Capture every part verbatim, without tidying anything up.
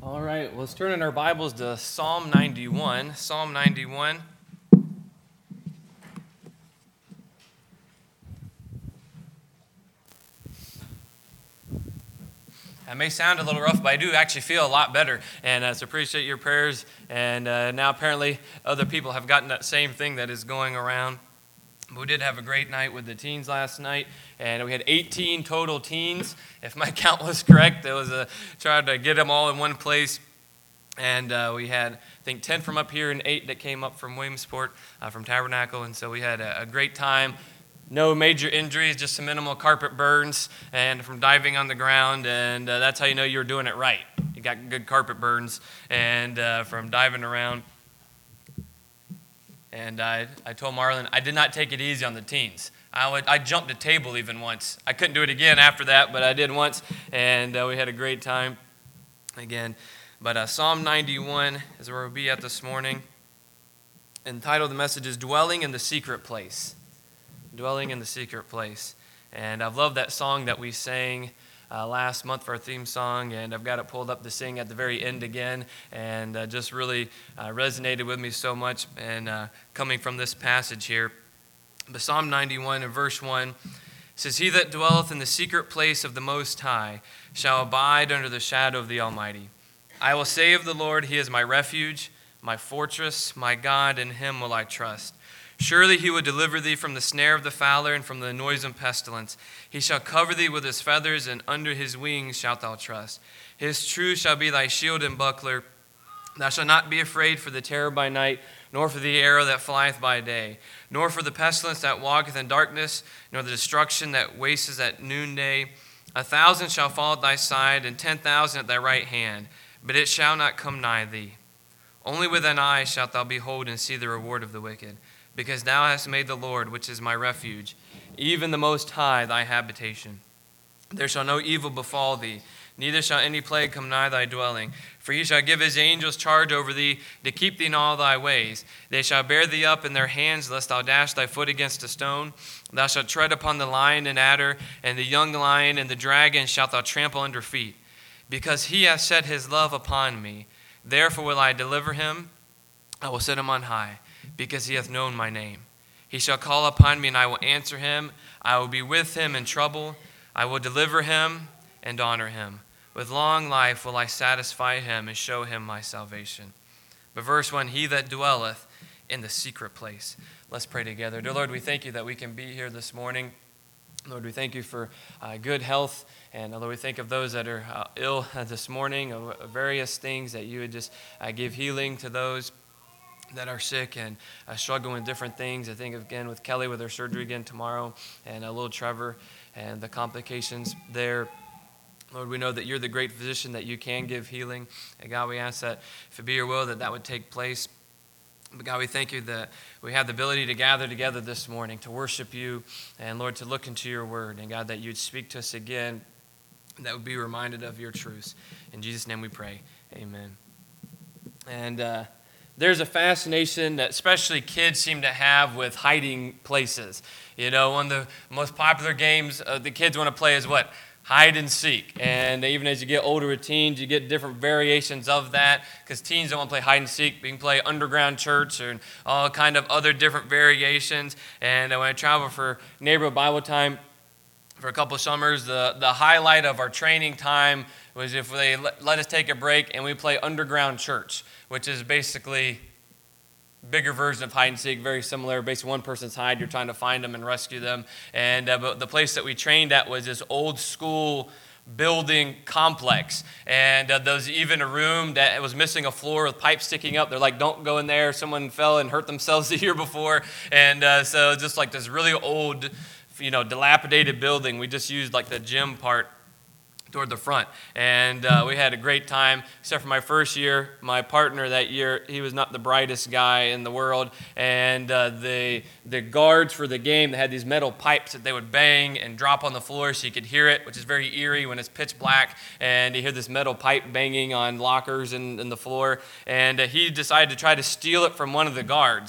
All right, let's turn in our Bibles to Psalm ninety-one. Psalm ninety-one. It may sound a little rough, but I do actually feel a lot better. And uh, so appreciate your prayers. And uh, now apparently other people have gotten that same thing that is going around. We did have a great night with the teens last night, and we had eighteen total teens. If my count was correct, it was a tried to get them all in one place. And uh, we had, I think, ten from up here and eight that came up from Williamsport, uh, from Tabernacle. And so we had a, a great time. No major injuries, just some minimal carpet burns and from diving on the ground. And uh, that's how you know you're doing it right. You got good carpet burns and uh, from diving around. And I, I told Marlon, I did not take it easy on the teens. I, would, I jumped a table even once. I couldn't do it again after that, but I did once. And uh, we had a great time again. But uh, Psalm ninety-one is where we'll be at this morning. And the title of the message is Dwelling in the Secret Place. Dwelling in the Secret Place. And I've loved that song that we sang uh, last month for our theme song. And I've got it pulled up to sing at the very end again. And uh, just really uh, resonated with me so much. And uh, coming from this passage here. But Psalm ninety-one and verse one says, He that dwelleth in the secret place of the Most High shall abide under the shadow of the Almighty. I will say of the Lord, He is my refuge, my fortress, my God, in Him will I trust. Surely He will deliver thee from the snare of the fowler and from the noisome pestilence. He shall cover thee with His feathers, and under His wings shalt thou trust. His truth shall be thy shield and buckler. Thou shalt not be afraid for the terror by night, nor for the arrow that flieth by day, nor for the pestilence that walketh in darkness, nor the destruction that wasteth at noonday. A thousand shall fall at thy side, and ten thousand at thy right hand, but it shall not come nigh thee. Only with thine eyes shalt thou behold and see the reward of the wicked, because thou hast made the Lord, which is my refuge, even the Most High, thy habitation. There shall no evil befall thee, neither shall any plague come nigh thy dwelling. For He shall give His angels charge over thee, to keep thee in all thy ways. They shall bear thee up in their hands, lest thou dash thy foot against a stone. Thou shalt tread upon the lion and adder, and the young lion and the dragon shalt thou trample under feet. Because He hath set His love upon me, therefore will I deliver him. I will set him on high, because he hath known my name. He shall call upon me, and I will answer him. I will be with him in trouble. I will deliver him and honor him. With long life will I satisfy him and show him my salvation. But verse one, He that dwelleth in the secret place. Let's pray together. Dear Lord, we thank You that we can be here this morning. Lord, we thank You for uh, good health. And uh, Lord, we think of those that are uh, ill uh, this morning, of uh, various things, that You would just uh, give healing to those that are sick and uh, struggling with different things. I think, again, with Kelly with her surgery again tomorrow, and uh, little Trevor and the complications there. Lord, we know that You're the great physician, that You can give healing. And God, we ask that if it be Your will, that that would take place. But God, we thank You that we have the ability to gather together this morning to worship You, and Lord, to look into Your word. And God, that You'd speak to us again, that would be reminded of Your truths. In Jesus' name we pray, amen. And uh, there's a fascination that especially kids seem to have with hiding places. You know, one of the most popular games uh, the kids want to play is what? Hide and seek. And even as you get older with teens, you get different variations of that, because teens don't want to play hide and seek. We can play underground church and all kind of other different variations. And when I travel for neighborhood Bible time for a couple of summers, the, the highlight of our training time was if they let, let us take a break and we play underground church, which is basically bigger version of hide and seek, very similar. Basically, one person's hide, you're trying to find them and rescue them. And uh, but the place that we trained at was this old school building complex. And uh, there was even a room that was missing a floor with pipes sticking up. They're like, don't go in there. Someone fell and hurt themselves the year before. And uh, so just like this really old, you know, dilapidated building. We just used like the gym part toward the front. And uh, we had a great time, except for my first year. My partner that year, he was not the brightest guy in the world. And uh, the the guards for the game, they had these metal pipes that they would bang and drop on the floor so you could hear it, which is very eerie when it's pitch black. And you hear this metal pipe banging on lockers in, in the floor. And uh, he decided to try to steal it from one of the guards.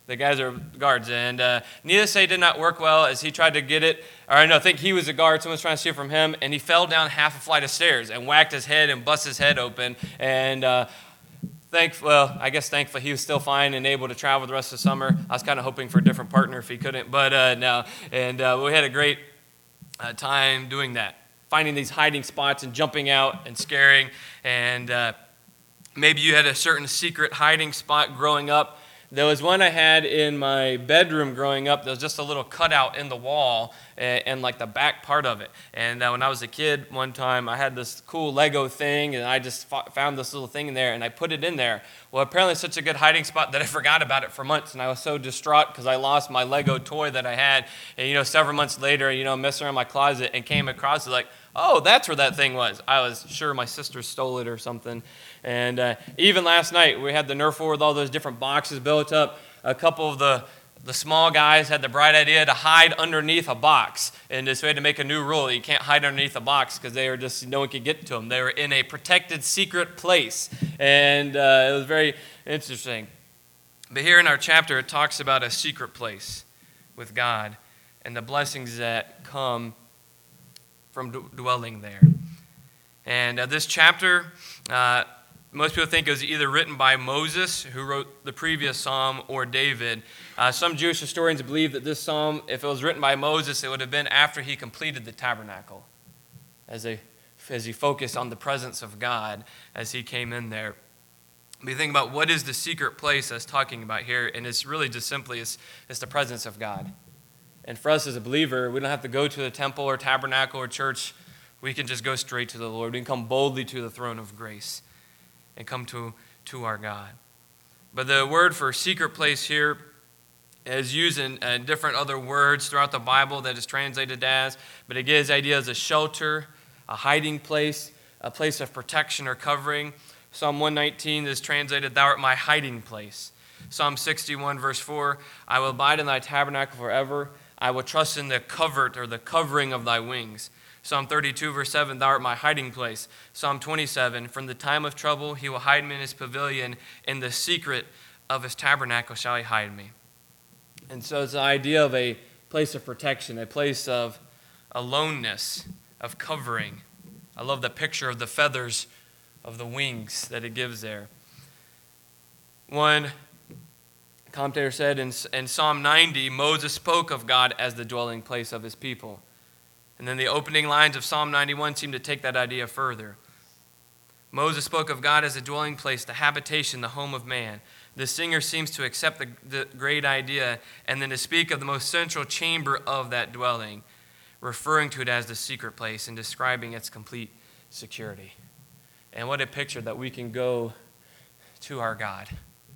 The guys are guards. And uh, needless to say, it did not work well as he tried to get it. Or no, I think he was a guard. Someone was trying to steal from him. And he fell down half a flight of stairs and whacked his head and bust his head open. And uh, thank, well, I guess thankfully he was still fine and able to travel the rest of the summer. I was kind of hoping for a different partner if he couldn't. But uh, no. And uh, we had a great uh, time doing that. Finding these hiding spots and jumping out and scaring. And uh, maybe you had a certain secret hiding spot growing up. There was one I had in my bedroom growing up. There was just a little cutout in the wall and, and like the back part of it. And uh, when I was a kid, one time I had this cool Lego thing, and I just f- found this little thing in there, and I put it in there. Well, apparently it's such a good hiding spot that I forgot about it for months, and I was so distraught because I lost my Lego toy that I had. And, you know, several months later, you know, messing around my closet and came across it like, oh, that's where that thing was. I was sure my sister stole it or something. And uh, even last night, we had the Nerf war with all those different boxes built up. A couple of the, the small guys had the bright idea to hide underneath a box. And so we had to make a new rule. You can't hide underneath a box because they were just, no one could get to them. They were in a protected secret place. And uh, it was very interesting. But here in our chapter, it talks about a secret place with God and the blessings that come from d- dwelling there. And uh, this chapter, uh, most people think it was either written by Moses, who wrote the previous psalm, or David. Uh, some Jewish historians believe that this psalm, if it was written by Moses, it would have been after he completed the tabernacle, as, a, as he focused on the presence of God as he came in there. But you think about what is the secret place that's talking about here, and it's really just simply it's, it's the presence of God. And for us as a believer, we don't have to go to the temple or tabernacle or church. We can just go straight to the Lord. We can come boldly to the throne of grace and come to, to our God. But the word for secret place here is used in uh, different other words throughout the Bible that is translated as, but it gives ideas of shelter, a hiding place, a place of protection or covering. Psalm one nineteen is translated, "Thou art my hiding place." Psalm sixty-one, verse four, "I will abide in thy tabernacle forever. I will trust in the covert or the covering of thy wings." Psalm thirty-two, verse seven, "Thou art my hiding place." Psalm twenty-seven, "From the time of trouble he will hide me in his pavilion. In the secret of his tabernacle shall he hide me." And so it's the idea of a place of protection, a place of aloneness, of covering. I love the picture of the feathers of the wings that it gives there. One commentator said in, in Psalm ninety, Moses spoke of God as the dwelling place of his people. And then the opening lines of Psalm ninety-one seem to take that idea further. Moses spoke of God as a dwelling place, the habitation, the home of man. The singer seems to accept the, the great idea and then to speak of the most central chamber of that dwelling, referring to it as the secret place and describing its complete security. And what a picture that we can go to our God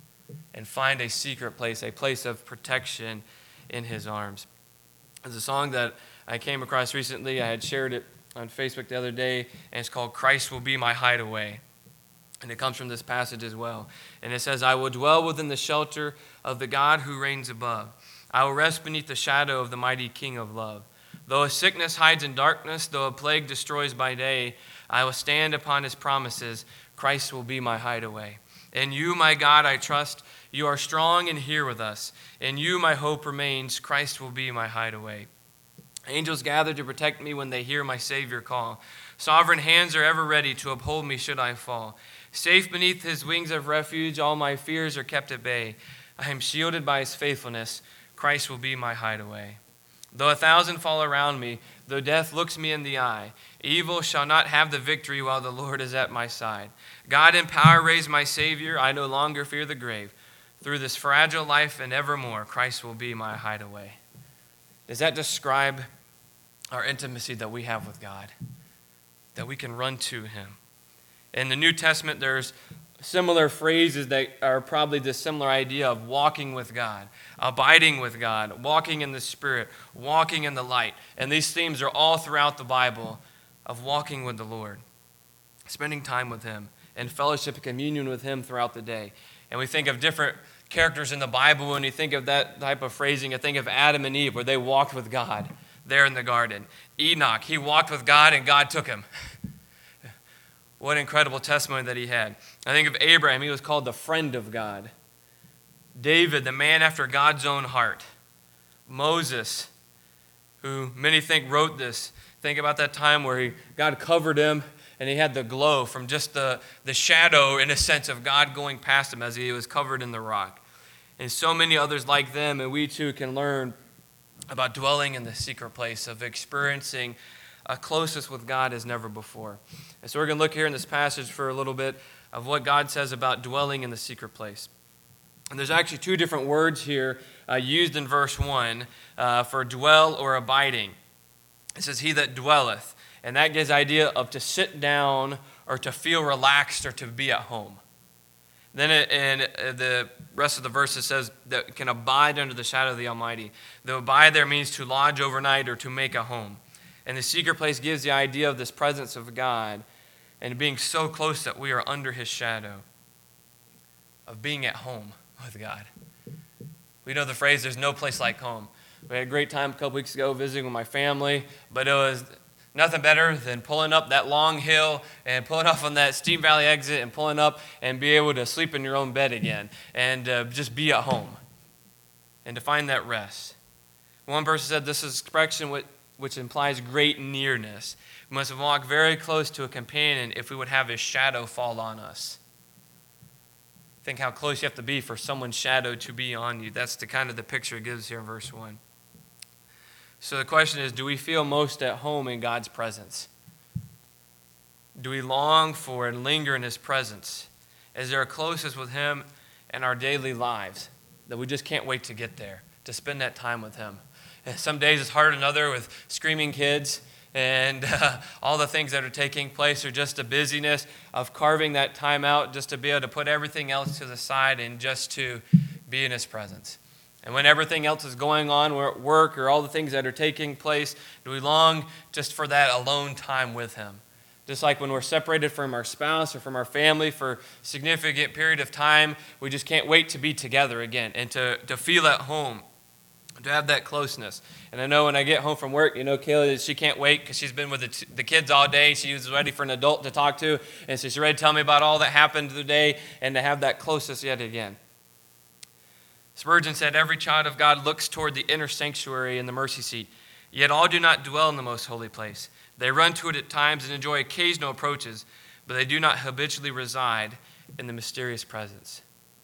and find a secret place, a place of protection in his arms. There's a song that I came across recently. I had shared it on Facebook the other day, and it's called "Christ Will Be My Hideaway." And it comes from this passage as well. And it says, "I will dwell within the shelter of the God who reigns above. I will rest beneath the shadow of the mighty King of love. Though a sickness hides in darkness, though a plague destroys by day, I will stand upon his promises. Christ will be my hideaway. In you, my God, I trust. You are strong and here with us. In you, my hope remains. Christ will be my hideaway. Angels gather to protect me when they hear my Savior call. Sovereign hands are ever ready to uphold me should I fall. Safe beneath his wings of refuge, all my fears are kept at bay. I am shielded by his faithfulness. Christ will be my hideaway. Though a thousand fall around me, though death looks me in the eye, evil shall not have the victory while the Lord is at my side. God in power raised my Savior. I no longer fear the grave. Through this fragile life and evermore, Christ will be my hideaway. Does that describe our intimacy that we have with God? That we can run to him. In the New Testament, there's similar phrases that are probably the similar idea of walking with God, abiding with God, walking in the Spirit, walking in the light. And these themes are all throughout the Bible of walking with the Lord, spending time with him, and fellowship and communion with him throughout the day. And we think of different characters in the Bible. When you think of that type of phrasing, you think of Adam and Eve, where they walked with God there in the garden. Enoch, he walked with God and God took him. What incredible testimony that he had. I think of Abraham, he was called the friend of God. David, the man after God's own heart. Moses, who many think wrote this. Think about that time where he, God covered him and he had the glow from just the, the shadow, in a sense, of God going past him as he was covered in the rock. And so many others like them, and we too can learn about dwelling in the secret place, of experiencing a closeness with God as never before. And so we're going to look here in this passage for a little bit of what God says about dwelling in the secret place. And there's actually two different words here uh, used in verse one uh, for dwell or abiding. It says, he that dwelleth. And that gives the idea of to sit down or to feel relaxed or to be at home. Then it, in the rest of the verse it says that can abide under the shadow of the Almighty. The abide there means to lodge overnight or to make a home. And the secret place gives the idea of this presence of God and being so close that we are under his shadow, of being at home with God. We know the phrase, there's no place like home. We had a great time a couple weeks ago visiting with my family, but it was nothing better than pulling up that long hill and pulling off on that steep valley exit and pulling up and be able to sleep in your own bed again and uh, just be at home and to find that rest. One person said this is expression which implies great nearness. We must walk very close to a companion if we would have his shadow fall on us. Think how close you have to be for someone's shadow to be on you. That's the kind of the picture it gives here in verse one. So the question is, do we feel most at home in God's presence? Do we long for and linger in his presence? Is there a closeness with him in our daily lives that we just can't wait to get there, to spend that time with him? And some days it's harder than others with screaming kids and uh, all the things that are taking place, or just the busyness of carving that time out just to be able to put everything else to the side and just to be in his presence. And when everything else is going on, we're at work or all the things that are taking place, do we long just for that alone time with him? Just like when we're separated from our spouse or from our family for a significant period of time, we just can't wait to be together again and to, to feel at home, to have that closeness. And I know when I get home from work, you know, Kayla, she can't wait because she's been with the, t- the kids all day. She was ready for an adult to talk to, and so she's ready to tell me about all that happened today and to have that closeness yet again. Spurgeon said, every child of God looks toward the inner sanctuary and the mercy seat, yet all do not dwell in the most holy place. They run to it at times and enjoy occasional approaches, but they do not habitually reside in the mysterious presence.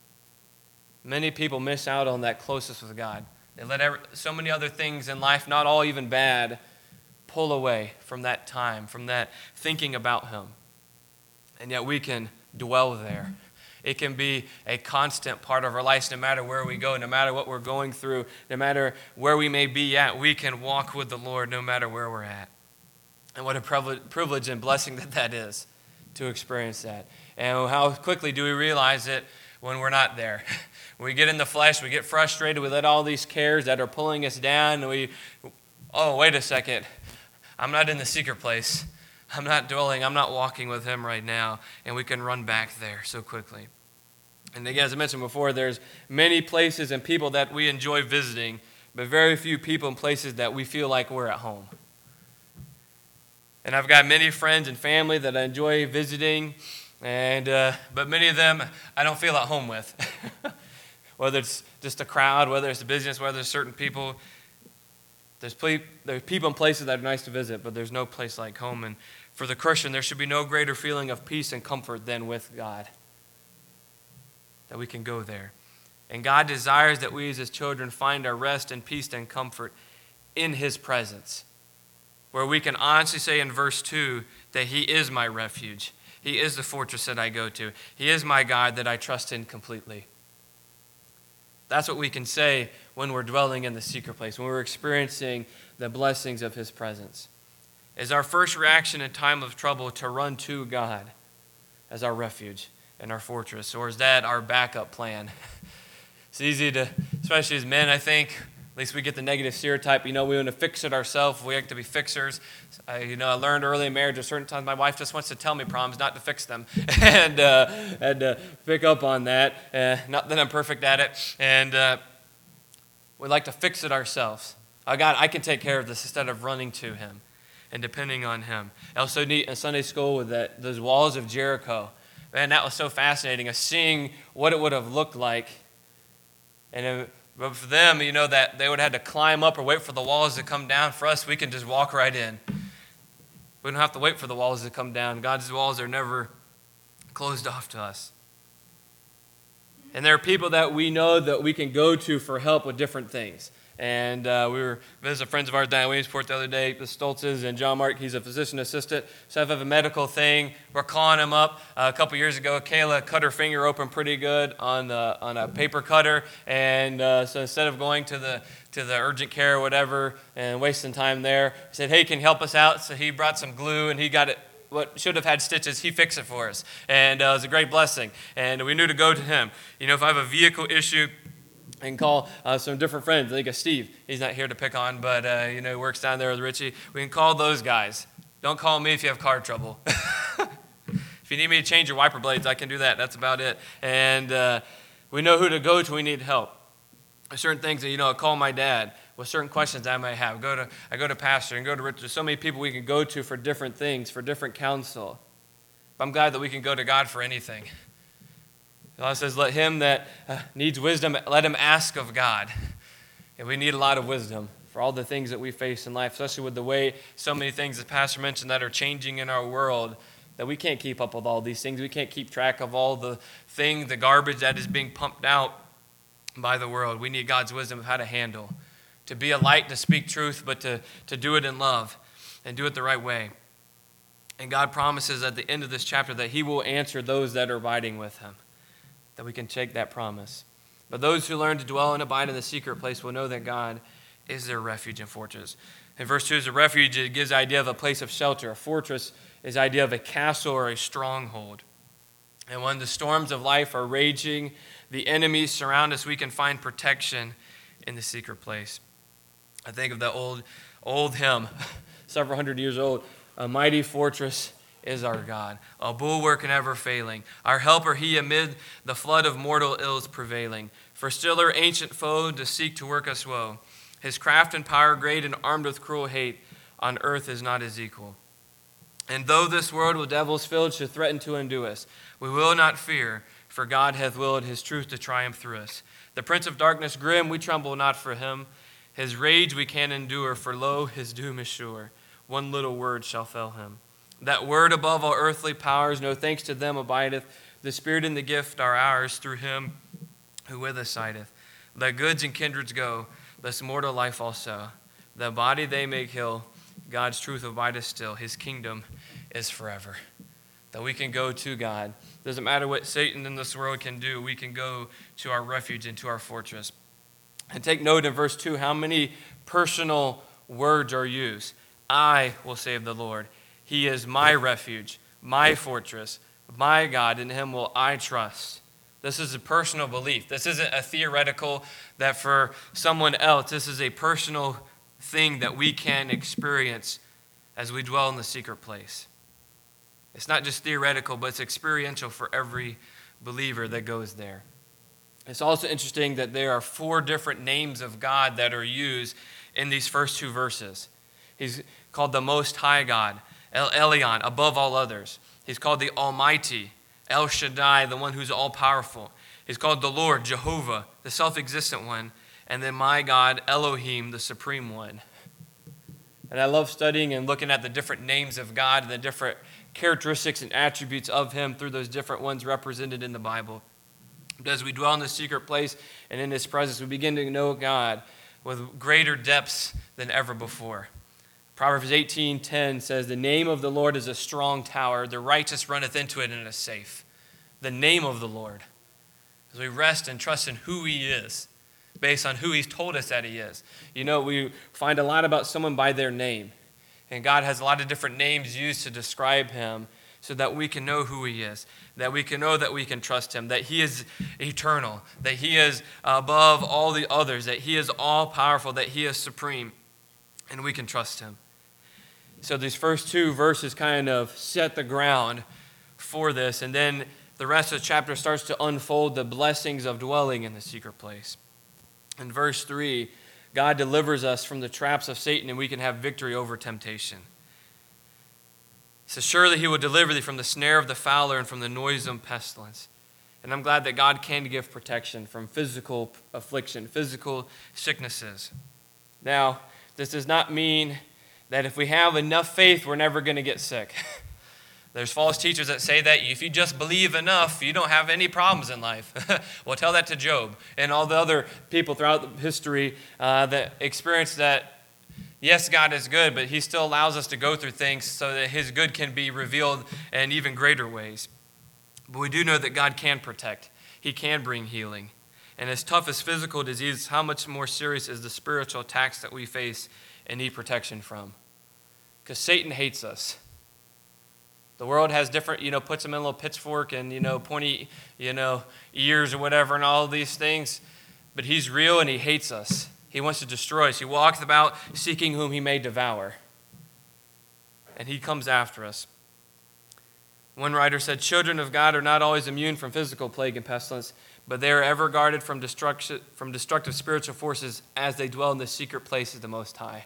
Many people miss out on that closeness with God. They let every, so many other things in life, not all even bad, pull away from that time, from that thinking about him. And yet we can dwell there. It can be a constant part of our lives no matter where we go, no matter what we're going through, no matter where we may be at. We can walk with the Lord no matter where we're at. And what a privilege and blessing that that is to experience that. And how quickly do we realize it when we're not there? We get in the flesh, we get frustrated, we let all these cares that are pulling us down, and we, oh, wait a second, I'm not in the secret place. I'm not dwelling, I'm not walking with him right now, and we can run back there so quickly. And again, as I mentioned before, there's many places and people that we enjoy visiting, but very few people and places that we feel like we're at home. And I've got many friends and family that I enjoy visiting, and uh, but many of them I don't feel at home with. Whether it's just a crowd, whether it's a business, whether it's certain people. There's, ple- there's people and places that are nice to visit, but there's no place like home. And for the Christian, there should be no greater feeling of peace and comfort than with God, that we can go there. And God desires that we as his children find our rest and peace and comfort in his presence, where we can honestly say in verse two that he is my refuge. He is the fortress that I go to. He is my God that I trust in completely. That's what we can say when we're dwelling in the secret place, when we're experiencing the blessings of his presence. Is our first reaction in time of trouble to run to God as our refuge and our fortress, or is that our backup plan? It's easy to, especially as men, I think, at least we get the negative stereotype, you know, we want to fix it ourselves. We like to be fixers. I, you know, I learned early in marriage, at certain times my wife just wants to tell me problems, not to fix them. and uh, had to pick up on that. Uh, not that I'm perfect at it. And uh, we like to fix it ourselves. Oh, God, I can take care of this instead of running to him and depending on him. I also neat in Sunday school with that, those walls of Jericho. Man, that was so fascinating, of seeing what it would have looked like And it, but for them, you know, that they would have had to climb up or wait for the walls to come down. For us, we can just walk right in. We don't have to wait for the walls to come down. God's walls are never closed off to us. And there are people that we know that we can go to for help with different things. And uh, we were visiting friends of ours down in Williamsport the other day, the Stoltzes, and John Mark, he's a physician assistant. So if I have a medical thing, we're calling him up. Uh, a couple years ago, Kayla cut her finger open pretty good on the, on a paper cutter. And uh, so instead of going to the to the urgent care or whatever and wasting time there, he said, hey, can you help us out? So he brought some glue, and he got it. What should have had stitches, he fixed it for us. And uh, it was a great blessing. And we knew to go to him. You know, if I have a vehicle issue, I can call uh, some different friends. I think of Steve. He's not here to pick on, but, uh, you know, he works down there with Richie. We can call those guys. Don't call me if you have car trouble. If you need me to change your wiper blades, I can do that. That's about it. And uh, we know who to go to when we need help. There's certain things that, you know, I call my dad with certain questions I might have. Go to, I go to Pastor and go to Richard. There's so many people we can go to for different things, for different counsel. But I'm glad that we can go to God for anything. God says, let him that uh, needs wisdom, let him ask of God. And we need a lot of wisdom for all the things that we face in life, especially with the way so many things, as Pastor mentioned, that are changing in our world, that we can't keep up with all these things. We can't keep track of all the things, the garbage that is being pumped out by the world. We need God's wisdom of how to handle, to be a light, to speak truth, but to, to do it in love and do it the right way. And God promises at the end of this chapter that he will answer those that are abiding with him, that we can take that promise. But those who learn to dwell and abide in the secret place will know that God is their refuge and fortress. In verse two is a refuge. It gives the idea of a place of shelter. A fortress is the idea of a castle or a stronghold. And when the storms of life are raging, the enemies surround us, we can find protection in the secret place. I think of the old, old hymn, several hundred years old, a mighty fortress is our God, a bulwark never failing. Our helper he amid the flood of mortal ills prevailing. For still our ancient foe to seek to work us woe. His craft and power great and armed with cruel hate, on earth is not his equal. And though this world with devils filled should threaten to undo us, we will not fear, for God hath willed his truth to triumph through us. The prince of darkness grim, we tremble not for him. His rage we can endure, for lo, his doom is sure. One little word shall fell him. That word above all earthly powers, no thanks to them abideth. The spirit and the gift are ours through him who with us sideth. Let goods and kindreds go, lest mortal life also. The body they make hill, God's truth abideth still. His kingdom is forever. That we can go to God. Doesn't matter what Satan in this world can do, we can go to our refuge and to our fortress. And take note in verse two how many personal words are used. I will save the Lord. He is my refuge, my fortress, my God. In him will I trust. This is a personal belief. This isn't a theoretical that for someone else. This is a personal thing that we can experience as we dwell in the secret place. It's not just theoretical, but it's experiential for every believer that goes there. It's also interesting that there are four different names of God that are used in these first two verses. He's called the Most High God, El Elyon, above all others. He's called the Almighty, El Shaddai, the one who's all-powerful. He's called the Lord, Jehovah, the self-existent one. And then my God, Elohim, the supreme one. And I love studying and looking at the different names of God and the different characteristics and attributes of him through those different ones represented in the Bible. But as we dwell in the secret place and in his presence, we begin to know God with greater depths than ever before. Proverbs eighteen ten says, the name of the Lord is a strong tower. The righteous runneth into it and is safe. The name of the Lord. As we rest and trust in who he is, based on who he's told us that he is. You know, we find a lot about someone by their name. And God has a lot of different names used to describe him so that we can know who he is, that we can know that we can trust him, that he is eternal, that he is above all the others, that he is all-powerful, that he is supreme, and we can trust him. So these first two verses kind of set the ground for this, and then the rest of the chapter starts to unfold the blessings of dwelling in the secret place. In verse three, God delivers us from the traps of Satan, and we can have victory over temptation. He says, surely he will deliver thee from the snare of the fowler and from the noisome pestilence. And I'm glad that God can give protection from physical affliction, physical sicknesses. Now, this does not mean that if we have enough faith, we're never going to get sick. There's false teachers that say that if you just believe enough, you don't have any problems in life. Well, tell that to Job and all the other people throughout history uh, that experienced that, yes, God is good, but he still allows us to go through things so that his good can be revealed in even greater ways. But we do know that God can protect. He can bring healing. And as tough as physical disease, how much more serious is the spiritual attacks that we face and need protection from? Because Satan hates us. The world has different, you know, puts him in a little pitchfork and, you know, pointy, you know, ears or whatever and all these things. But he's real and he hates us. He wants to destroy us. He walks about seeking whom he may devour. And he comes after us. One writer said, children of God are not always immune from physical plague and pestilence, but they are ever guarded from destruction, from destructive spiritual forces as they dwell in the secret places of the Most High.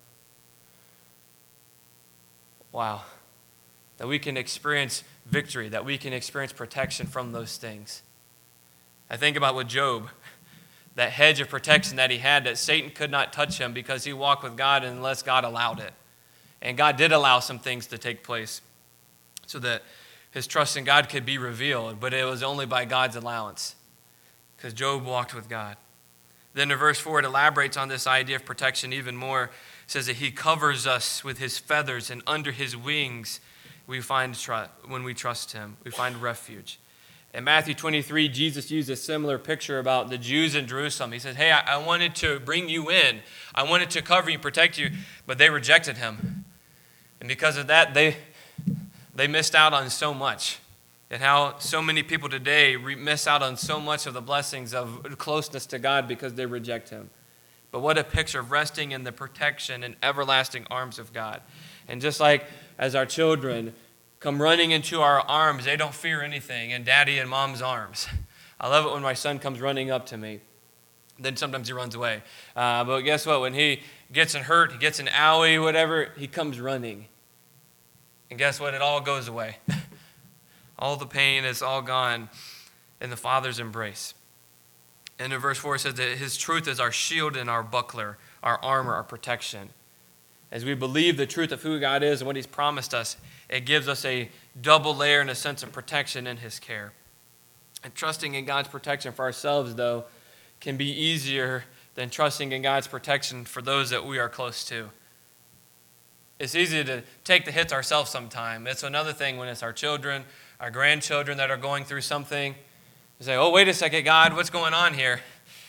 Wow. That we can experience victory, that we can experience protection from those things. I think about with Job, that hedge of protection that he had, that Satan could not touch him because he walked with God unless God allowed it. And God did allow some things to take place so that his trust in God could be revealed, but it was only by God's allowance because Job walked with God. Then in verse four, it elaborates on this idea of protection even more. It says that he covers us with his feathers, and under his wings we find trust. When we trust him, we find refuge. In Matthew twenty-three, Jesus used a similar picture about the Jews in Jerusalem. He said, hey, I, I wanted to bring you in. I wanted to cover you, protect you, but they rejected him. And because of that, they, they missed out on so much. And how so many people today re- miss out on so much of the blessings of closeness to God because they reject him. But what a picture of resting in the protection and everlasting arms of God. And just like as our children come running into our arms, they don't fear anything in daddy and mom's arms. I love it when my son comes running up to me. Then sometimes he runs away. Uh, but guess what? When he gets in hurt, he gets an owie, whatever, he comes running. And guess what? It all goes away. All the pain is all gone in the Father's embrace. And in verse four it says that his truth is our shield and our buckler, our armor, our protection. As we believe the truth of who God is and what he's promised us, it gives us a double layer and a sense of protection in his care. And trusting in God's protection for ourselves, though, can be easier than trusting in God's protection for those that we are close to. It's easy to take the hits ourselves sometime. It's another thing when it's our children, our grandchildren that are going through something. You say, oh, wait a second, God, what's going on here?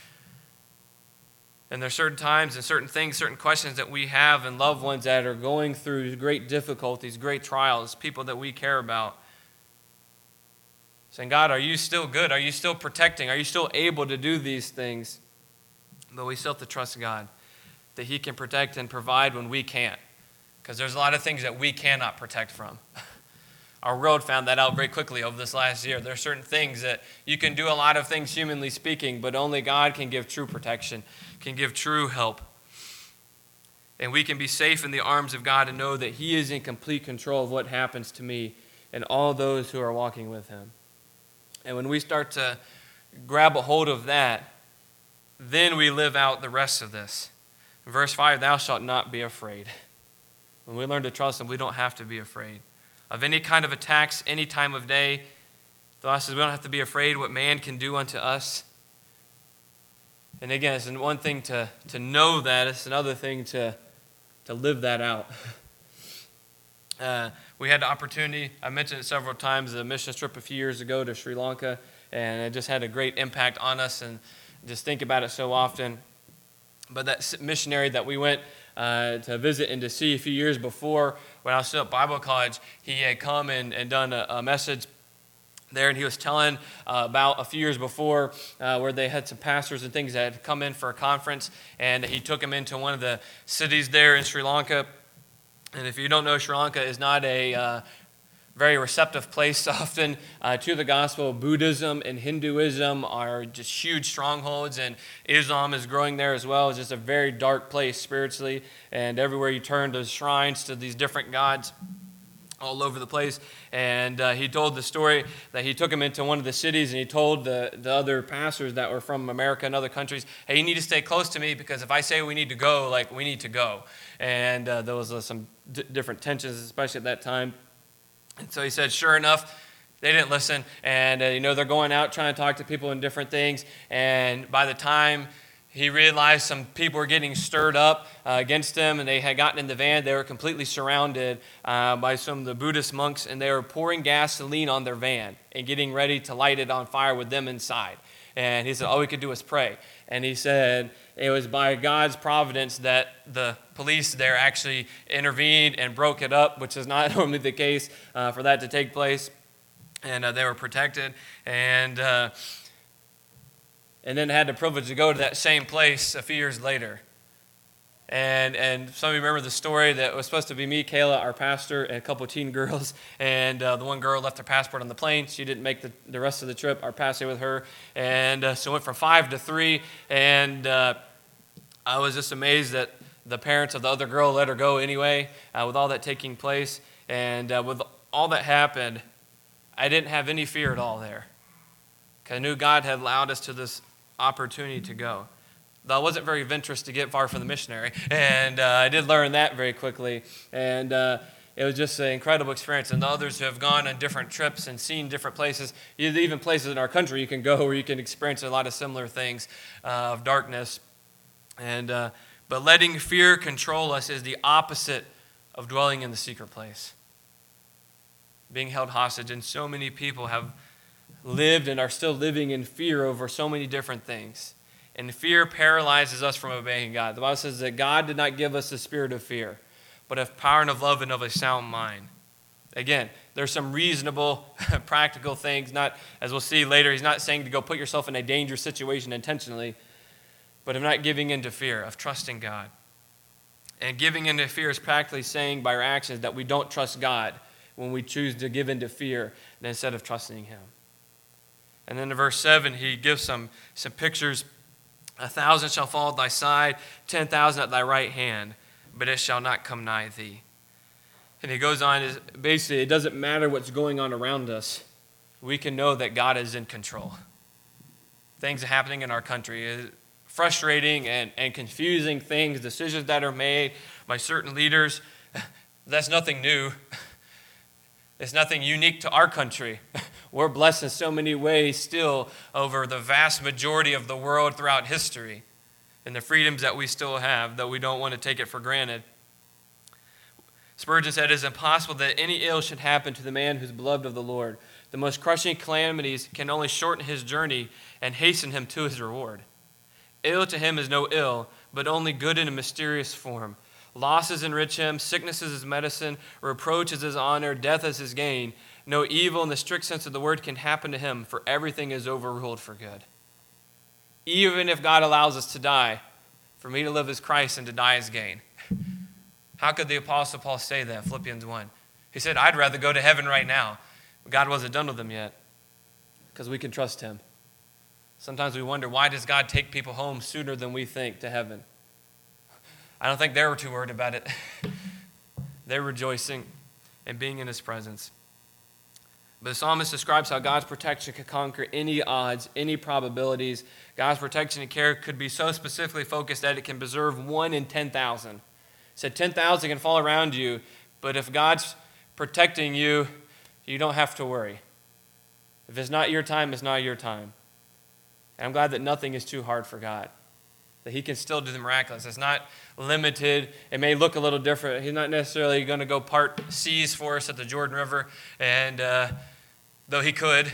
And there's certain times and certain things, certain questions that we have and loved ones that are going through great difficulties, great trials, people that we care about. Saying, God, are you still good? Are you still protecting? Are you still able to do these things? But we still have to trust God that he can protect and provide when we can't. Because there's a lot of things that we cannot protect from. Our world found that out very quickly over this last year. There are certain things that you can do a lot of things humanly speaking, but only God can give true protection, can give true help. And we can be safe in the arms of God and know that he is in complete control of what happens to me and all those who are walking with him. And when we start to grab a hold of that, then we live out the rest of this. In verse five, thou shalt not be afraid. When we learn to trust him, we don't have to be afraid of any kind of attacks, any time of day. The Bible says we don't have to be afraid what man can do unto us. And again, it's one thing to, to know that. It's another thing to, to live that out. Uh, we had the opportunity, I mentioned it several times, a mission trip a few years ago to Sri Lanka, and it just had a great impact on us, and just think about it so often. But that missionary that we went uh, to visit and to see a few years before, when I was still at Bible college, he had come and, and done a, a message there, and he was telling uh, about a few years before uh, where they had some pastors and things that had come in for a conference, and he took them into one of the cities there in Sri Lanka. And if you don't know, Sri Lanka is not a uh, very receptive place often uh, to the gospel. Buddhism and Hinduism are just huge strongholds, and Islam is growing there as well. It's just a very dark place spiritually, and everywhere you turn, there's shrines to these different gods. all over the place. And uh, he told the story that he took him into one of the cities, and he told the, the other pastors that were from America and other countries, hey, you need to stay close to me, because if I say we need to go, like, we need to go. And uh, there was uh, some d- different tensions, especially at that time. And so he said, sure enough, they didn't listen. And, uh, you know, they're going out trying to talk to people in different things. And by the time he realized some people were getting stirred up uh, against him, and they had gotten in the van, they were completely surrounded uh, by some of the Buddhist monks, and they were pouring gasoline on their van and getting ready to light it on fire with them inside. And he said, all we could do was pray. And he said it was by God's providence that the police there actually intervened and broke it up, which is not normally the case uh, for that to take place. And uh, they were protected. And uh, and then had the privilege to go to that same place a few years later. And and some of you remember the story that it was supposed to be me, Kayla, our pastor, and a couple of teen girls. And uh, the one girl left her passport on the plane. She didn't make the, the rest of the trip. Our pastor with her. And uh, so it went from five to three. And uh, I was just amazed that the parents of the other girl let her go anyway, uh, with all that taking place. And uh, with all that happened, I didn't have any fear at all there. Because I knew God had allowed us to this opportunity to go. Though I wasn't very adventurous to get far from the missionary, and uh, I did learn that very quickly, and uh, it was just an incredible experience. And the others who have gone on different trips and seen different places, even places in our country you can go where you can experience a lot of similar things uh, of darkness. And uh, but letting fear control us is the opposite of dwelling in the secret place, being held hostage. And so many people have lived and are still living in fear over so many different things. And fear paralyzes us from obeying God. The Bible says that God did not give us the spirit of fear, but of power and of love and of a sound mind. Again, there's some reasonable, practical things. Not, as we'll see later, he's not saying to go put yourself in a dangerous situation intentionally, but of not giving in to fear, of trusting God. And giving in to fear is practically saying by our actions that we don't trust God when we choose to give in to fear instead of trusting him. And then in verse seven, he gives some, some pictures. A thousand shall fall at thy side, ten thousand at thy right hand, but it shall not come nigh thee. And he goes on, is basically, it doesn't matter what's going on around us. We can know that God is in control. Things are happening in our country, frustrating and, and confusing things, decisions that are made by certain leaders. That's nothing new. It's nothing unique to our country. We're blessed in so many ways still over the vast majority of the world throughout history and the freedoms that we still have, though we don't want to take it for granted. Spurgeon said, it is impossible that any ill should happen to the man who's beloved of the Lord. The most crushing calamities can only shorten his journey and hasten him to his reward. Ill to him is no ill, but only good in a mysterious form. Losses enrich him, sickness is his medicine, reproach is his honor, death is his gain. No evil in the strict sense of the word can happen to him, for everything is overruled for good. Even if God allows us to die, for me to live as Christ and to die as gain. How could the Apostle Paul say that? Philippians one. He said, I'd rather go to heaven right now. But God wasn't done with him yet, because we can trust him. Sometimes we wonder, why does God take people home sooner than we think to heaven? I don't think they were too worried about it. They're rejoicing and being in his presence. But the psalmist describes how God's protection could conquer any odds, any probabilities. God's protection and care could be so specifically focused that it can preserve one in ten thousand. He said ten thousand can fall around you, but if God's protecting you, you don't have to worry. If it's not your time, it's not your time. And I'm glad that nothing is too hard for God, that he can still do the miraculous. It's not limited. It may look a little different. He's not necessarily going to go part seas for us at the Jordan River, and uh, though he could,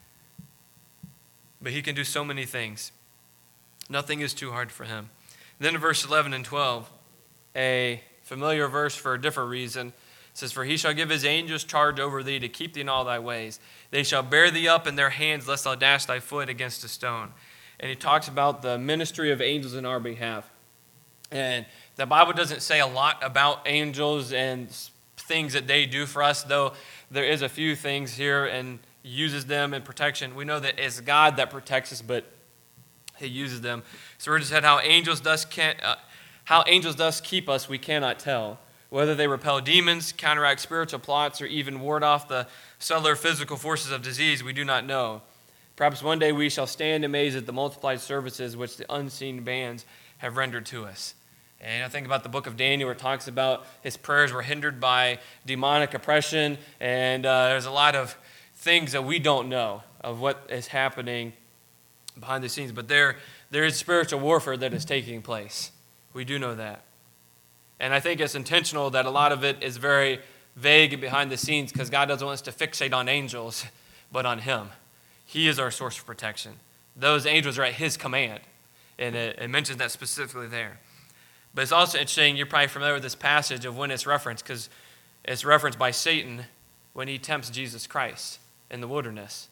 but he can do so many things. Nothing is too hard for him. And then in verse eleven and twelve, a familiar verse for a different reason, it says, for he shall give his angels charge over thee to keep thee in all thy ways. They shall bear thee up in their hands, lest thou dash thy foot against a stone. And he talks about the ministry of angels in our behalf. And the Bible doesn't say a lot about angels and things that they do for us, though there is a few things here and uses them in protection. We know that it's God that protects us, but he uses them. So we're just said how angels thus can, uh, how angels thus keep us, we cannot tell. Whether they repel demons, counteract spiritual plots, or even ward off the subtler physical forces of disease, we do not know. Perhaps one day we shall stand amazed at the multiplied services which the unseen bands have rendered to us. And I think about the book of Daniel where it talks about his prayers were hindered by demonic oppression, and uh, there's a lot of things that we don't know of what is happening behind the scenes. But there, there is spiritual warfare that is taking place. We do know that. And I think it's intentional that a lot of it is very vague and behind the scenes because God doesn't want us to fixate on angels, but on him. He is our source of protection. Those angels are at his command. And it, it mentions that specifically there. But it's also interesting, you're probably familiar with this passage of when it's referenced, because it's referenced by Satan when he tempts Jesus Christ in the wilderness.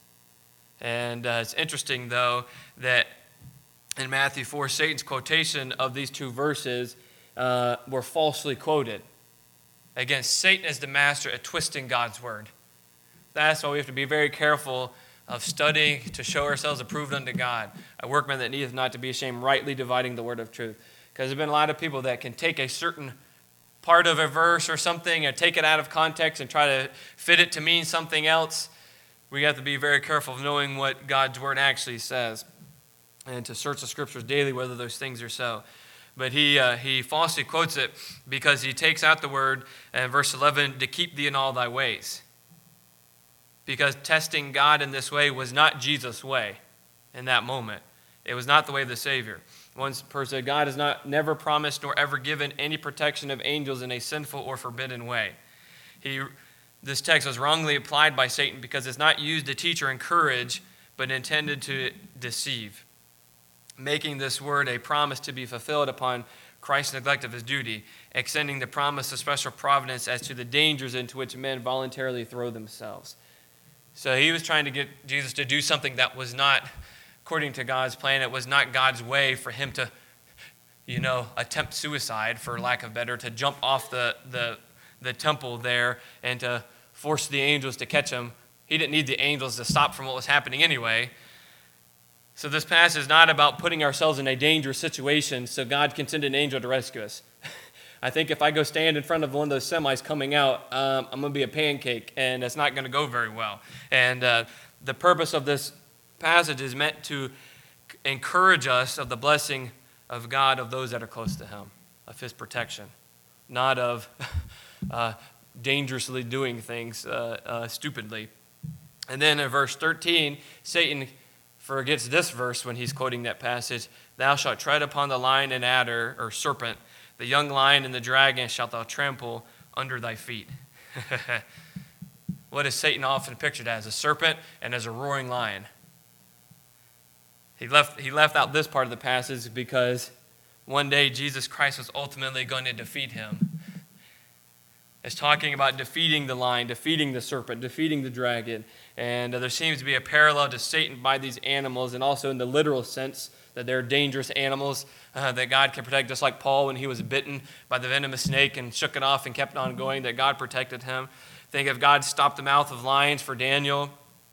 And uh, it's interesting, though, that in Matthew four, Satan's quotation of these two verses uh, were falsely quoted. Again, Satan is the master at twisting God's word. That's why we have to be very careful of studying to show ourselves approved unto God, a workman that needeth not to be ashamed, rightly dividing the word of truth. Because there have been a lot of people that can take a certain part of a verse or something and take it out of context and try to fit it to mean something else. We have to be very careful of knowing what God's word actually says and to search the scriptures daily whether those things are so. But he uh, he falsely quotes it because he takes out the word in verse eleven, to keep thee in all thy ways. Because testing God in this way was not Jesus' way in that moment. It was not the way of the Savior. One person said, God has not never promised nor ever given any protection of angels in a sinful or forbidden way. He, this text was wrongly applied by Satan because it's not used to teach or encourage, but intended to deceive, making this word a promise to be fulfilled upon Christ's neglect of his duty, extending the promise of special providence as to the dangers into which men voluntarily throw themselves. So he was trying to get Jesus to do something that was not according to God's plan. It was not God's way for him to, you know, attempt suicide, for lack of better, to jump off the, the, the temple there and to force the angels to catch him. He didn't need the angels to stop from what was happening anyway. So this passage is not about putting ourselves in a dangerous situation so God can send an angel to rescue us. I think if I go stand in front of one of those semis coming out, um, I'm going to be a pancake, and it's not going to go very well. And uh, the purpose of this passage is meant to encourage us of the blessing of God of those that are close to him, of his protection, not of uh, dangerously doing things uh, uh, stupidly. And then in verse thirteen, Satan forgets this verse when he's quoting that passage. Thou shalt tread upon the lion and adder, or serpent, the young lion and the dragon shalt thou trample under thy feet. What is Satan often pictured as? A serpent and as a roaring lion. He left, he left out this part of the passage because one day Jesus Christ was ultimately going to defeat him. It's talking about defeating the lion, defeating the serpent, defeating the dragon. And uh, there seems to be a parallel to Satan by these animals, and also in the literal sense that they're dangerous animals uh, that God can protect, just like Paul when he was bitten by the venomous snake and shook it off and kept on going, that God protected him. Think if God stopped the mouth of lions for Daniel.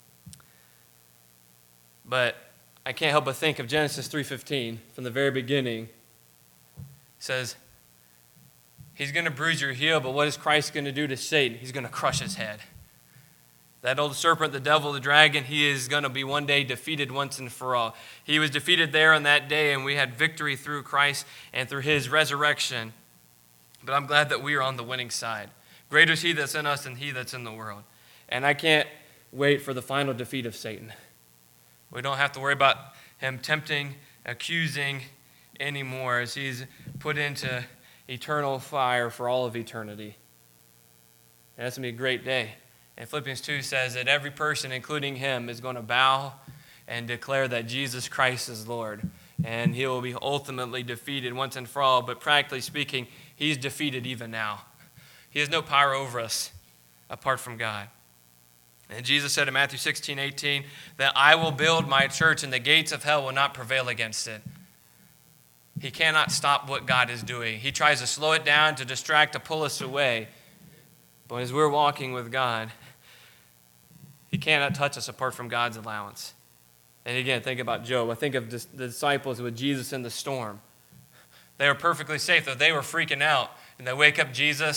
But I can't help but think of Genesis three fifteen from the very beginning. It says, he's going to bruise your heel, but what is Christ going to do to Satan? He's going to crush his head. That old serpent, the devil, the dragon, he is going to be one day defeated once and for all. He was defeated there on that day, and we had victory through Christ and through his resurrection. But I'm glad that we are on the winning side. Greater is he that's in us than he that's in the world. And I can't wait for the final defeat of Satan. We don't have to worry about him tempting, accusing anymore as he's put into eternal fire for all of eternity. And that's going to be a great day. And Philippians two says that every person, including him, is going to bow and declare that Jesus Christ is Lord. And he will be ultimately defeated once and for all. But practically speaking, he's defeated even now. He has no power over us apart from God. And Jesus said in Matthew sixteen eighteen that I will build my church and the gates of hell will not prevail against it. He cannot stop what God is doing. He tries to slow it down, to distract, to pull us away. But as we're walking with God, he cannot touch us apart from God's allowance. And again, think about Job. I think of the disciples with Jesus in the storm. They were perfectly safe, though they were freaking out. And they wake up Jesus,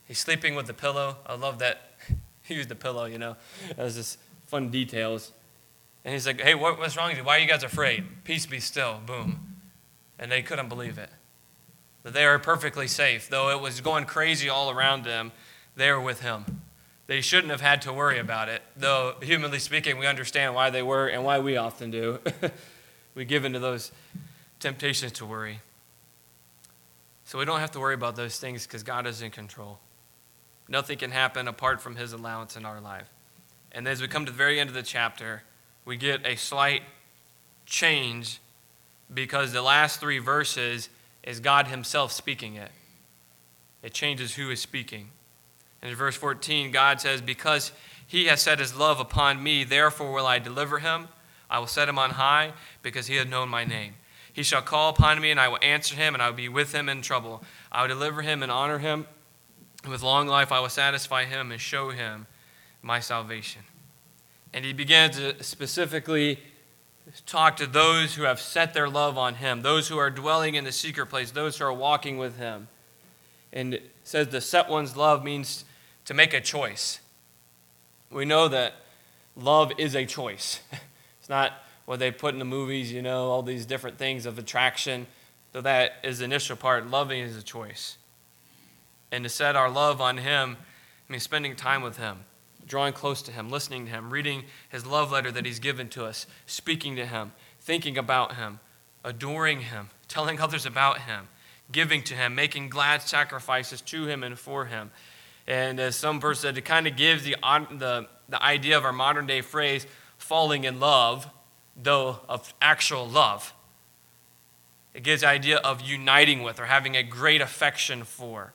He's sleeping with the pillow. I love that he used the pillow, you know. That was just fun details. And he's like, hey, what, what's wrong with you? Why are you guys afraid? Peace be still. Boom. And they couldn't believe it. That they are perfectly safe. Though it was going crazy all around them, they were with him. They shouldn't have had to worry about it. Though, humanly speaking, we understand why they were and why we often do. We give into those temptations to worry. So we don't have to worry about those things because God is in control. Nothing can happen apart from his allowance in our life. And as we come to the very end of the chapter, we get a slight change because the last three verses is God himself speaking it. It changes who is speaking. And in verse fourteen, God says, because he has set his love upon me, therefore will I deliver him. I will set him on high because he has known my name. He shall call upon me, and I will answer him, and I will be with him in trouble. I will deliver him and honor him. With long life I will satisfy him and show him my salvation. And he began to specifically talk to those who have set their love on him, those who are dwelling in the secret place, those who are walking with him. And it says to set one's love means to make a choice. We know that love is a choice. It's not what they put in the movies, you know, all these different things of attraction. So that is the initial part. Loving is a choice. And to set our love on him means spending time with him, drawing close to him, listening to him, reading his love letter that he's given to us, speaking to him, thinking about him, adoring him, telling others about him, giving to him, making glad sacrifices to him and for him. And as some person said, it kind of gives the, the, the idea of our modern day phrase, falling in love, though of actual love. It gives the idea of uniting with or having a great affection for.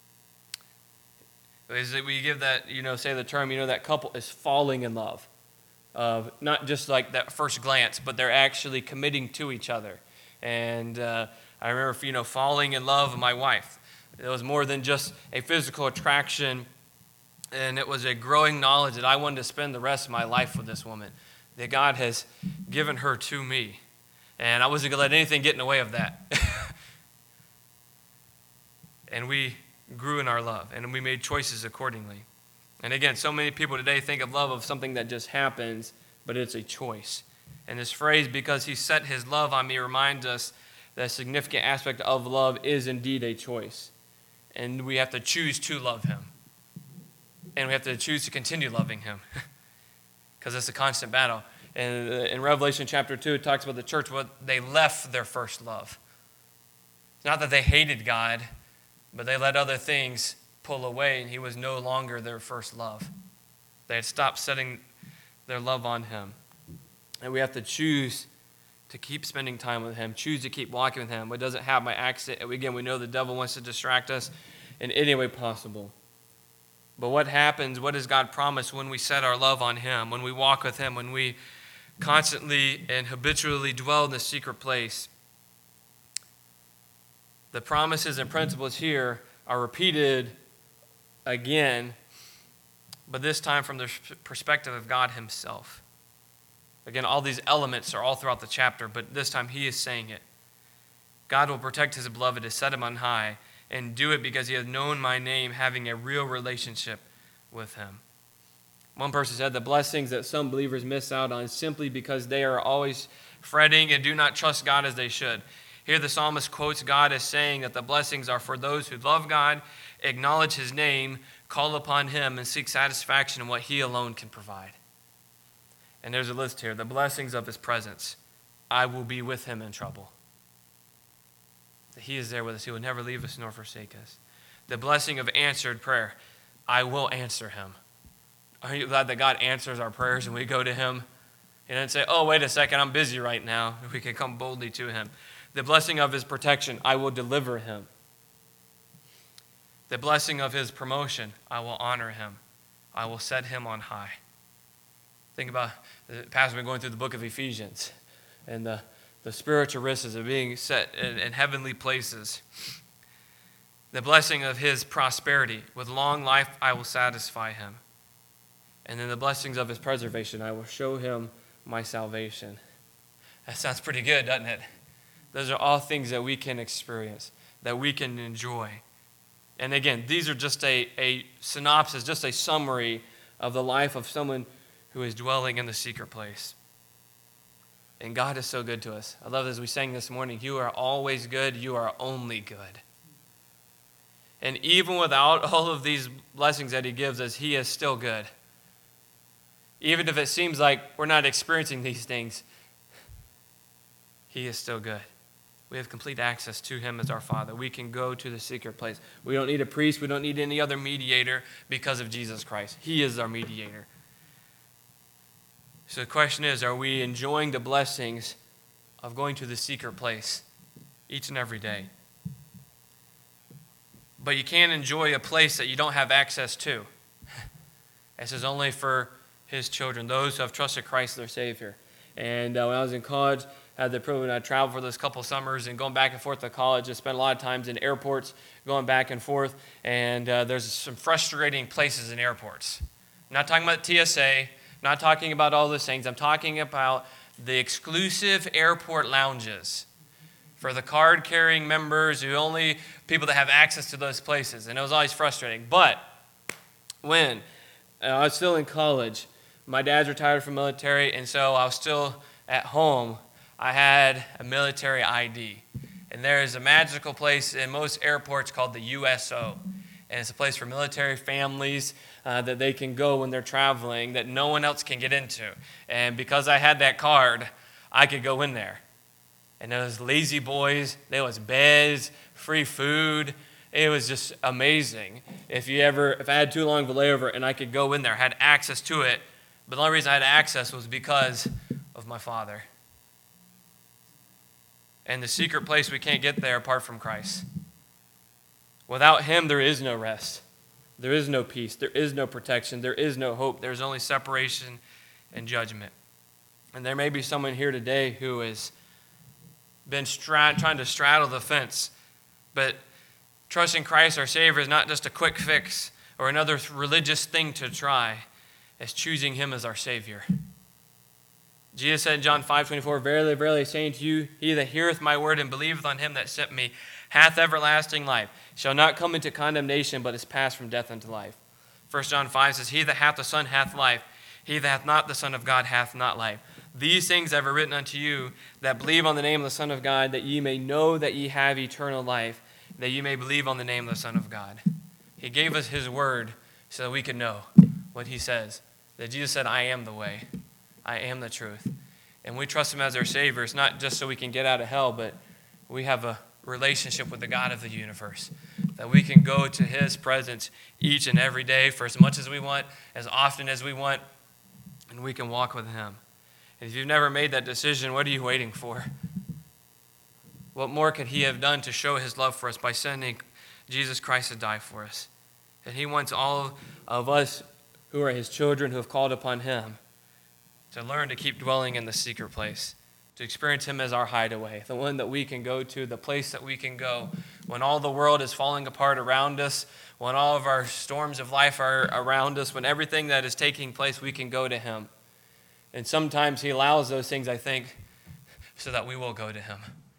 Is that we give that, you know, say the term, you know, that couple is falling in love. Uh, not just like that first glance, but they're actually committing to each other. And uh, I remember, you know, falling in love with my wife. It was more than just a physical attraction, and it was a growing knowledge that I wanted to spend the rest of my life with this woman, that God has given her to me. And I wasn't going to let anything get in the way of that. And we grew in our love, and we made choices accordingly. And again, so many people today think of love of something that just happens, but it's a choice. And this phrase, because he set his love on me, reminds us that a significant aspect of love is indeed a choice. And we have to choose to love him. And we have to choose to continue loving him. Because it's a constant battle. And in Revelation chapter two, it talks about the church, what they left their first love. It's not that they hated God, but they let other things pull away, and he was no longer their first love. They had stopped setting their love on him. And we have to choose to keep spending time with him, choose to keep walking with him. It doesn't happen by accident. Again, we know the devil wants to distract us in any way possible. But what happens, what does God promise when we set our love on him, when we walk with him, when we constantly and habitually dwell in the secret place? The promises and principles here are repeated again, but this time from the perspective of God himself. Again, all these elements are all throughout the chapter, but this time he is saying it. God will protect his beloved to set him on high and do it because he has known my name, having a real relationship with him. One person said the blessings that some believers miss out on simply because they are always fretting and do not trust God as they should. Here the psalmist quotes God as saying that the blessings are for those who love God, acknowledge his name, call upon him, and seek satisfaction in what he alone can provide. And there's a list here. The blessings of his presence. I will be with him in trouble. That he is there with us. He will never leave us nor forsake us. The blessing of answered prayer. I will answer him. Are you glad that God answers our prayers and we go to him? He doesn't say, oh, wait a second, I'm busy right now. We can come boldly to him. The blessing of his protection, I will deliver him. The blessing of his promotion, I will honor him. I will set him on high. Think about the pastor been going through the book of Ephesians and the, the spiritual riches of being set in, in heavenly places. The blessing of his prosperity. With long life, I will satisfy him. And then the blessings of his preservation, I will show him my salvation. That sounds pretty good, doesn't it? Those are all things that we can experience, that we can enjoy. And again, these are just a, a synopsis, just a summary of the life of someone who is dwelling in the secret place. And God is so good to us. I love as we sang this morning, you are always good, you are only good. And even without all of these blessings that he gives us, he is still good. Even if it seems like we're not experiencing these things, he is still good. We have complete access to him as our Father. We can go to the secret place. We don't need a priest. We don't need any other mediator because of Jesus Christ. He is our mediator. So the question is, are we enjoying the blessings of going to the secret place each and every day? But you can't enjoy a place that you don't have access to. This is only for his children, those who have trusted Christ their Savior. And uh, when I was in college, I had the privilege, I traveled for those couple summers and going back and forth to college. I spent a lot of times in airports going back and forth. And uh, there's some frustrating places in airports. I'm not talking about T S A. Not talking about all those things. I'm talking about the exclusive airport lounges for the card-carrying members, who only people that have access to those places. And it was always frustrating. But when uh, I was still in college, my dad's retired from military, and so I was still at home. I had a military I D. And there is a magical place in most airports called the U S O. And it's a place for military families uh, that they can go when they're traveling that no one else can get into. And because I had that card, I could go in there. And there was lazy boys, there was beds, free food. It was just amazing. If you ever, if I had too long of a layover and I could go in there, had access to it. But the only reason I had access was because of my Father. And the secret place, we can't get there apart from Christ. Without him, there is no rest. There is no peace. There is no protection. There is no hope. There's only separation and judgment. And there may be someone here today who has been stra- trying to straddle the fence. But trusting Christ, our Savior, is not just a quick fix or another religious thing to try. It's choosing him as our Savior. Jesus said in John five twenty-four, Verily, verily, I say unto you, he that heareth my word and believeth on him that sent me hath everlasting life, shall not come into condemnation, but is passed from death unto life. First John five says, He that hath the Son hath life. He that hath not the Son of God hath not life. These things have I written unto you that believe on the name of the Son of God, that ye may know that ye have eternal life, that ye may believe on the name of the Son of God. He gave us his word so that we could know what he says. That Jesus said, I am the way. I am the truth. And we trust him as our Savior. It's not just so we can get out of hell, but we have a relationship with the God of the universe. That we can go to his presence each and every day for as much as we want, as often as we want, and we can walk with him. And if you've never made that decision, what are you waiting for? What more could he have done to show his love for us by sending Jesus Christ to die for us? And he wants all of us who are his children, who have called upon him, to learn to keep dwelling in the secret place, to experience him as our hideaway, the one that we can go to, the place that we can go when all the world is falling apart around us, when all of our storms of life are around us, when everything that is taking place, we can go to him. And sometimes he allows those things, I think, so that we will go to him.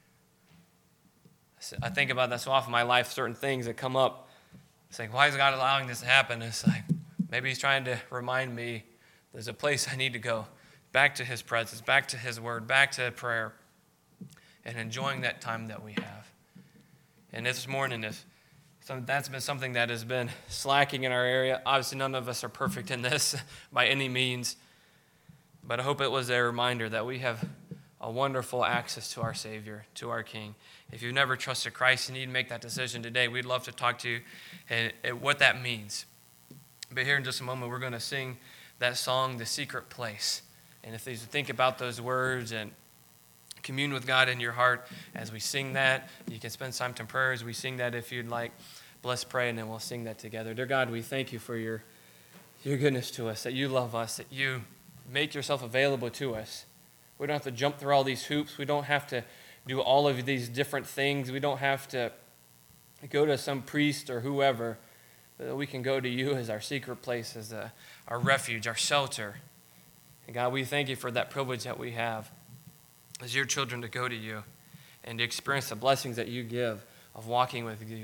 I think about that so often in my life, certain things that come up. It's like, why is God allowing this to happen? It's like, maybe he's trying to remind me there's a place I need to go. Back to his presence, back to his word, back to prayer, and enjoying that time that we have. And this morning, if some, that's been something that has been slacking in our area, obviously none of us are perfect in this by any means, but I hope it was a reminder that we have a wonderful access to our Savior, to our King. If you've never trusted Christ, you need to make that decision today. We'd love to talk to you and, and what that means. But here in just a moment, we're going to sing that song, The Secret Place. And if you think about those words and commune with God in your heart as we sing that, you can spend some time in prayer as we sing that if you'd like. Let's pray, and then we'll sing that together. Dear God, we thank you for your, your goodness to us, that you love us, that you make yourself available to us. We don't have to jump through all these hoops. We don't have to do all of these different things. We don't have to go to some priest or whoever. But we can go to you as our secret place, as a, our refuge, our shelter. And God, we thank you for that privilege that we have as your children to go to you and to experience the blessings that you give of walking with you.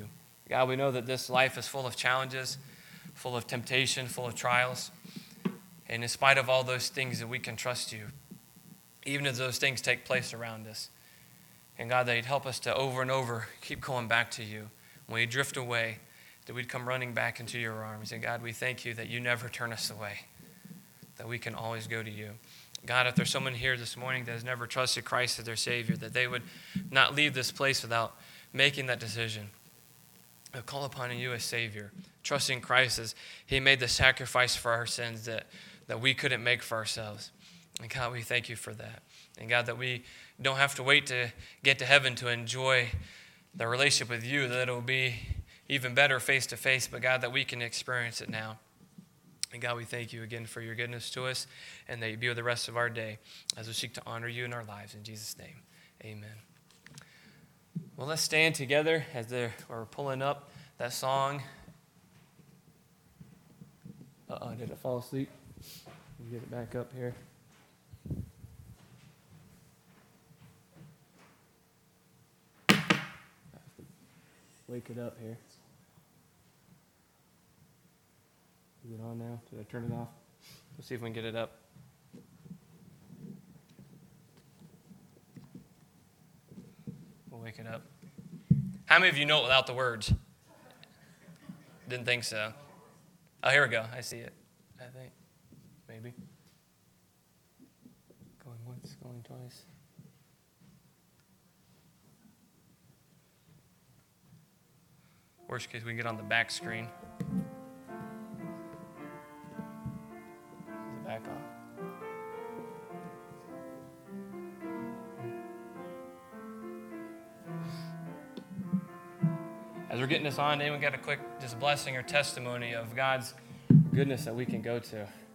God, we know that this life is full of challenges, full of temptation, full of trials. And in spite of all those things, that we can trust you, even as those things take place around us. And God, that you'd help us to over and over keep going back to you. When we drift away, that we'd come running back into your arms. And God, we thank you that you never turn us away, that we can always go to you. God, if there's someone here this morning that has never trusted Christ as their Savior, that they would not leave this place without making that decision. They'll call upon you as Savior, trusting Christ as he made the sacrifice for our sins that, that we couldn't make for ourselves. And God, we thank you for that. And God, that we don't have to wait to get to heaven to enjoy the relationship with you, that it will be even better face to face, but God, that we can experience it now. And God, we thank you again for your goodness to us, and that you be with the rest of our day as we seek to honor you in our lives. In Jesus' name, amen. Well, let's stand together as we're pulling up that song. Uh-oh, did it fall asleep? Let me get it back up here. Wake it up here. Is it on now? Did I turn it off? Let's see if we can get it up. We'll wake it up. How many of you know it without the words? Didn't think so. Oh, here we go. I see it. I think. Maybe. Going once, going twice. Worst case, we can get on the back screen. Is it back on? As we're getting this on, anyone got a quick just blessing or testimony of God's goodness that we can go to?